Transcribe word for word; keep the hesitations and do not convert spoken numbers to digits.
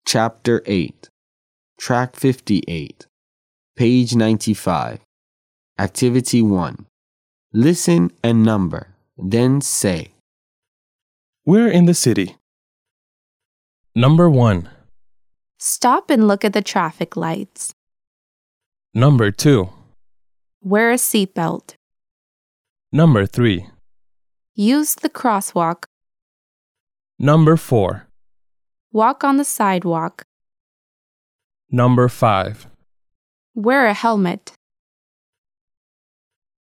Chapter eight, Track fifty-eight, Page ninety-five. Activity one. Listen and number, then say. We're in the city. Number one. Stop and look at the traffic lights. Number two. Wear a seatbelt. Number three. Use the crosswalk. Number four. Walk on the sidewalk. Number five. Wear a helmet.